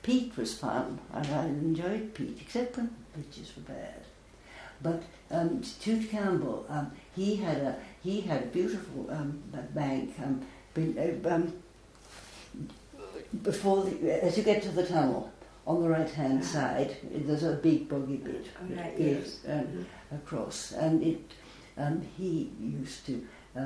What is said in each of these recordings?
peat was fun, and I enjoyed peat, except when pitches were bad. But Tute Campbell, he had a beautiful bank before as you get to the tunnel on the right hand side. There's a big boggy bit that goes across, and he used to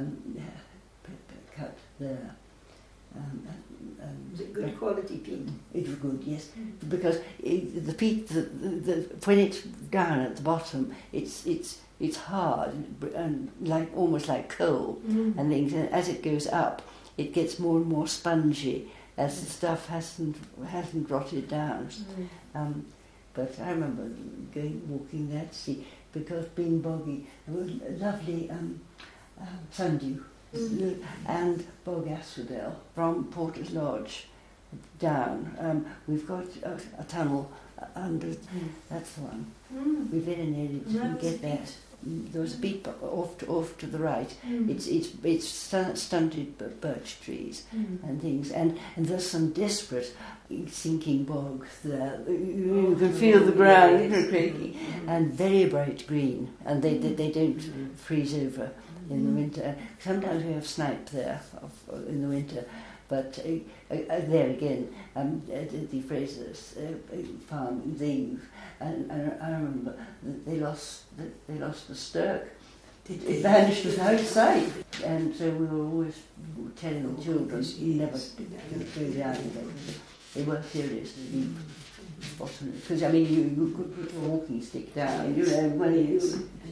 cut there. Was it good quality peat? It was good, yes, because the peat, when it's down at the bottom, it's hard and almost like coal and things. And as it goes up, it gets more and more spongy as the stuff hasn't rotted down. But I remember walking there to see, because being boggy, there was lovely sundew. And Bog Asphodel from Porter's Lodge down. We've got a tunnel under. That's the one. We very nearly didn't get there. There was a beat off to the right. It's stunted birch trees and things, and there's some desperate sinking bogs there. You can feel the ground creaking, and very bright green, and they don't freeze over in the winter. Sometimes we have snipe there in the winter, but there again, the Fraser's farm, and I remember that they lost the stirk. It vanished without sight, and so we were always telling the children never to go down there. They were seriously because you could put a walking stick down, when you